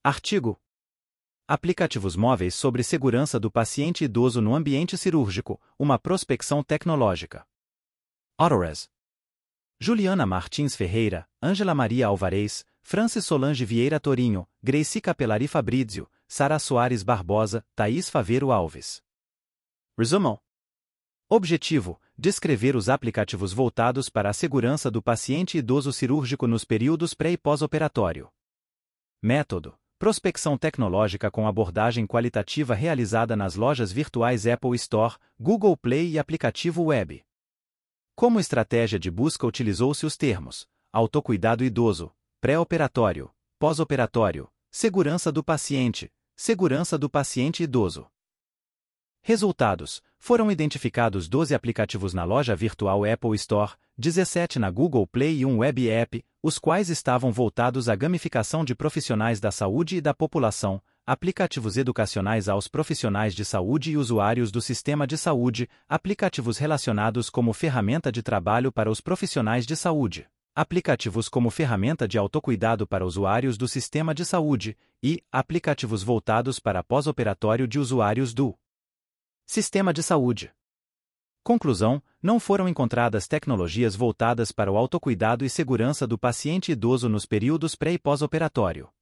Artigo: Aplicativos móveis sobre segurança do paciente idoso no ambiente cirúrgico, uma prospecção tecnológica. Autores: Juliana Martins Ferreira, Ângela Maria Alvarez, Francis Solange Vieira Torinho, Gracie Capelari Fabrício, Sara Soares Barbosa, Thaís Faveiro Alves. Resumo: Objetivo: descrever os aplicativos voltados para a segurança do paciente idoso cirúrgico nos períodos pré- e pós-operatório. Método: prospecção tecnológica com abordagem qualitativa realizada nas lojas virtuais Apple Store, Google Play e aplicativo web. Como estratégia de busca utilizou-se os termos autocuidado idoso, pré-operatório, pós-operatório, segurança do paciente idoso. Resultados: foram identificados 12 aplicativos na loja virtual Apple Store, 17 na Google Play e um web app, os quais estavam voltados à gamificação de profissionais da saúde e da população, aplicativos educacionais aos profissionais de saúde e usuários do sistema de saúde, aplicativos relacionados como ferramenta de trabalho para os profissionais de saúde, aplicativos como ferramenta de autocuidado para usuários do sistema de saúde e aplicativos voltados para pós-operatório de usuários do sistema de saúde. Conclusão: não foram encontradas tecnologias voltadas para o autocuidado e segurança do paciente idoso nos períodos pré- e pós-operatório.